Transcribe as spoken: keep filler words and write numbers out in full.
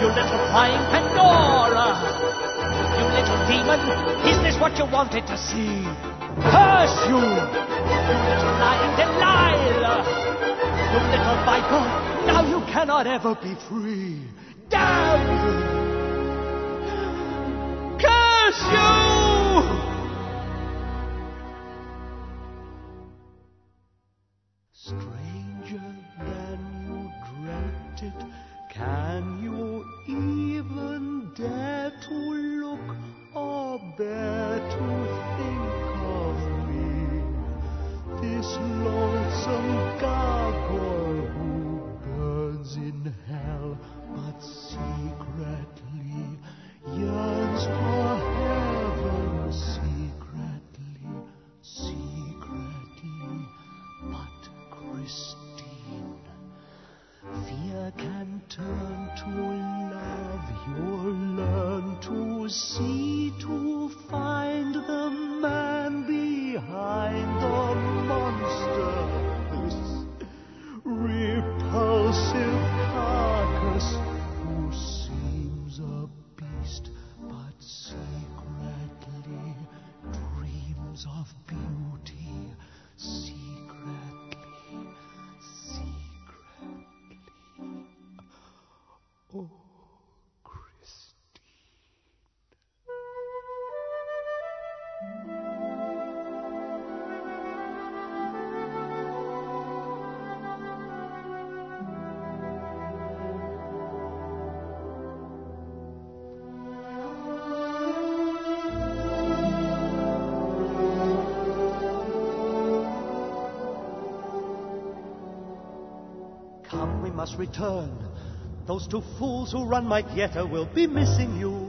you little flying Pandora. You little demon, is this what you wanted to see? Curse you! You little lying Delilah! You little viper, now you cannot ever be free. Damn you! Curse you! Stranger than you dreamt it, can you even dare to look or bear to think of me? This lonesome gargoyle who burns in hell, but secretly yearns for heaven. Secretly, secretly, but Christine, fear can turn to love. You'll learn to see, to find the man behind the monster. This repulsive carcass who seems a beast, but secretly dreams of beauty. Secretly, secretly. Oh, Christine. Come, we must return. Those two fools who run my Yetta will be missing you.